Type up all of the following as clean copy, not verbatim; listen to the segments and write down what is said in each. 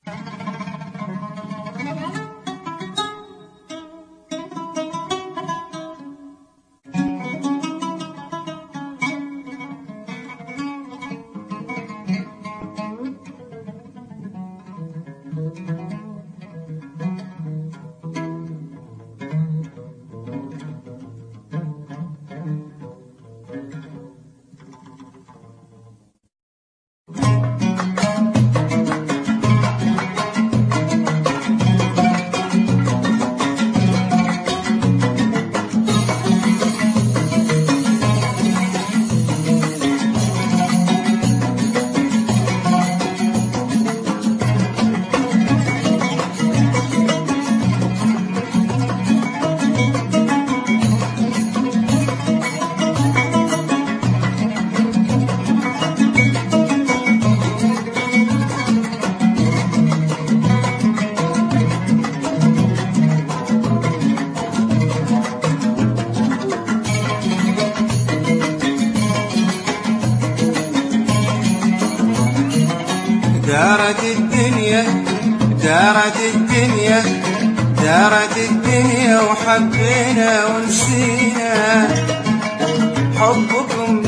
دارت الدنيا دارت الدنيا دارت الدنيا وحبينا ونسينا حبكم،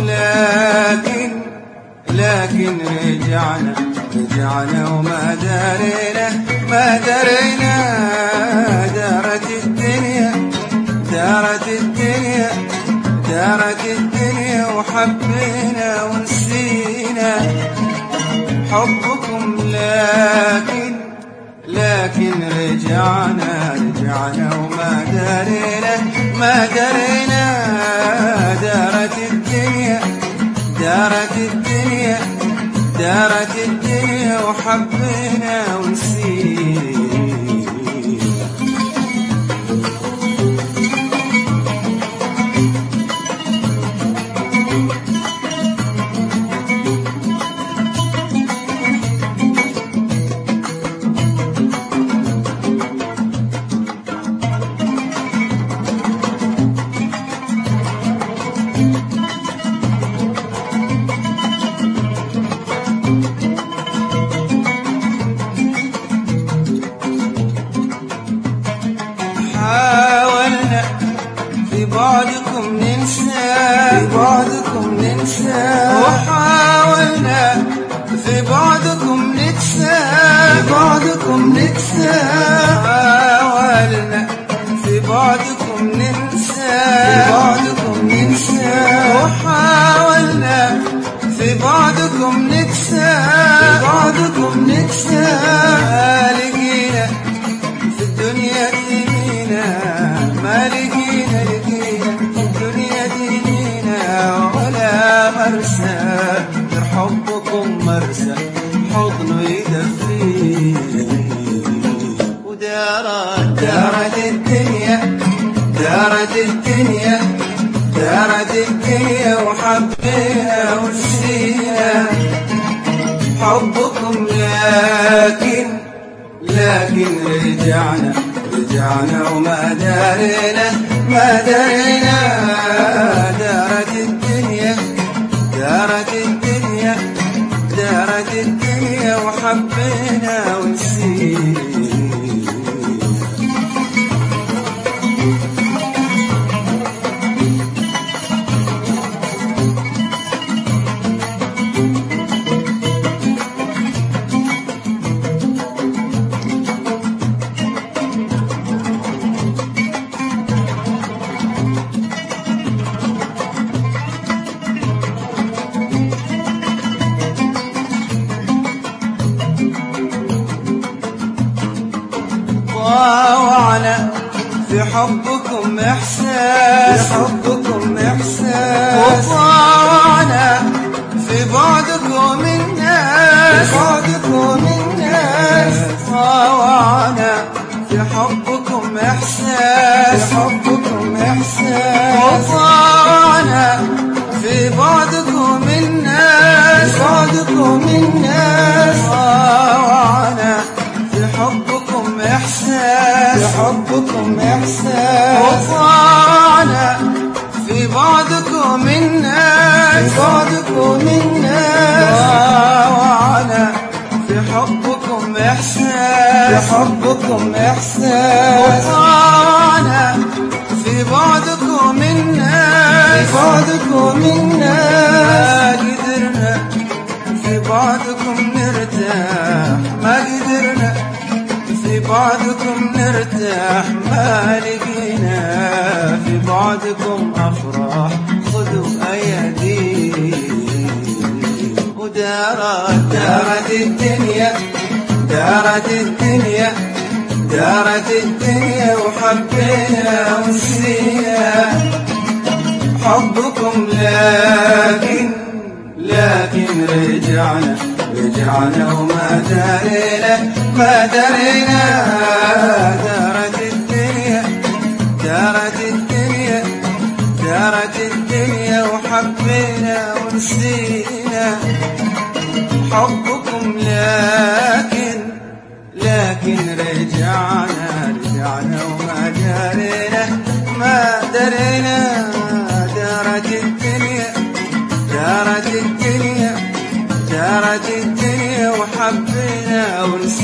لكن رجعنا وما درينا دارت الدنيا دارت الدنيا دارت الدنيا وحبينا ونسينا حبكم، لكن رجعنا وما درينا دارت الدنيا دارت الدنيا دارت الدنيا وحبينا ونسينا بعدكم ننسى وحاولنا في بعدكم ننسى حاولنا في بعدكم ننسى وحاولنا في بعدكم ننسى ما لقينا في الدنيا دينا، ما لقينا ولا مرسى غير حبكم، مرسى حضن يدفيني. ودارت الدنيا دارت الدنيا دارت الدنيا وحبينا ونسينا حبكم، لكن رجعنا وما درينا دارت الدنيا دارت الدنيا دارت الدنيا وحبينا ونسينا. طاوعنا في حبكم إحساس وطاوعنا في بعدكم الناس طاوعنا في حبكم إحساس وطاوعنا في بعدكم الناس طاوعنا في حبكم إحساس وطاعنا في بعضكم الناس حبكم إحساس، حبكم إحساس، وأنا في بعدكم الناس، في بعدكم الناس، ما قدرنا في بعدكم نرتاح، ما قدرنا في بعدكم نرتاح، ما لقينا في بعدكم أفراح. خذوا أيدي دارت الدنيا، دارت الدنيا، دارت الدنيا، وحبينا ونسينا حبكم، لكن رجعنا وما درينا، ما درينا. دارت الدنيا، دارت الدنيا، دارت الدنيا، وحبينا ونسينا حبكم، لكن رجعنا وما درينا، ما درينا. دارت الدنيا، دارت الدنيا، دارت الدنيا، وحبينا ونسينا